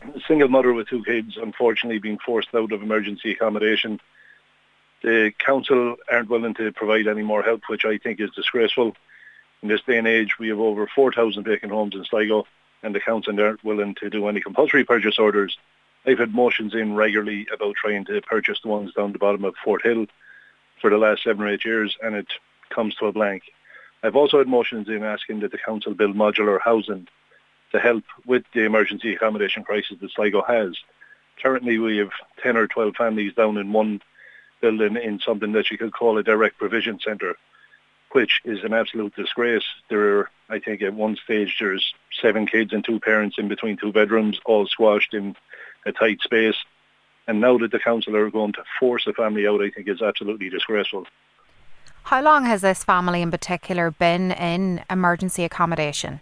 A single mother with 2 kids, unfortunately being forced out of emergency accommodation. The council aren't willing to provide any more help, which I think is disgraceful. In this day and age, we have over 4,000 vacant homes in Sligo, and the council aren't willing to do any compulsory purchase orders. I've had motions in regularly about trying to purchase the ones down the bottom of Fort Hill for the last 7 or 8 years, and it comes to a blank. I've also had motions in asking that the council build modular housing to help with the emergency accommodation crisis that Sligo has. Currently, we have 10 or 12 families down in one building in something that you could call a direct provision centre, which is an absolute disgrace. There are, I think at one stage, there's 7 kids and 2 parents in between 2 bedrooms, all squashed in a tight space. And now that the council are going to force the family out, I think is absolutely disgraceful. How long has this family in particular been in emergency accommodation?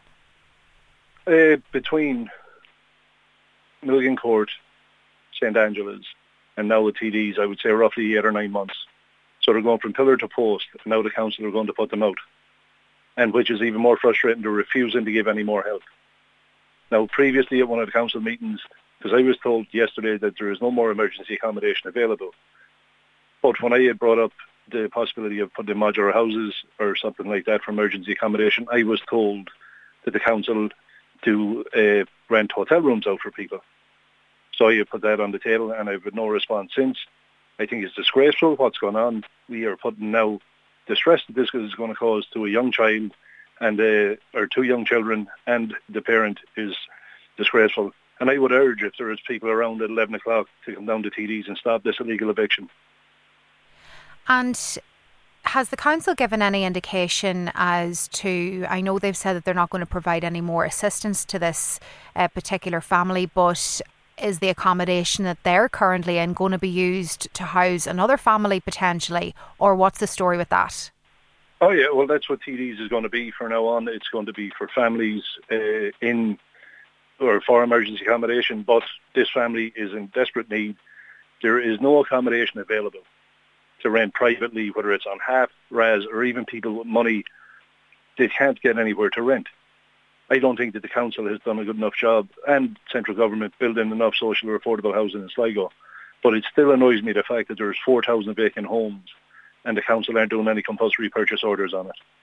Between Milligan Court, St Angela's, and now with TDs, I would say roughly 8 or 9 months. So they're going from pillar to post, and now the council are going to put them out. And which is even more frustrating, they're refusing to give any more help. Now, previously at one of the council meetings, because I was told yesterday that there is no more emergency accommodation available, but when I had brought up the possibility of putting modular houses or something like that for emergency accommodation, I was told that the council to rent hotel rooms out for people. So I put that on the table, and I've had no response since. I think it's disgraceful what's going on. We are putting now the stress that this is going to cause to a young child and or 2 young children and the parent is disgraceful. And I would urge, if there is people around at 11 o'clock, to come down to TDs and stop this illegal eviction. And has the council given any indication as to, I know they've said that they're not going to provide any more assistance to this particular family, but is the accommodation that they're currently in going to be used to house another family potentially, or what's the story with that? Oh yeah, well that's what TDs is going to be from now on. It's going to be for families in or for emergency accommodation, but this family is in desperate need. There is no accommodation available to rent privately, whether it's on half, RAS, or even people with money, they can't get anywhere to rent. I don't think that the council has done a good enough job, and central government, building enough social or affordable housing in Sligo. But it still annoys me the fact that there's 4,000 vacant homes and the council aren't doing any compulsory purchase orders on it.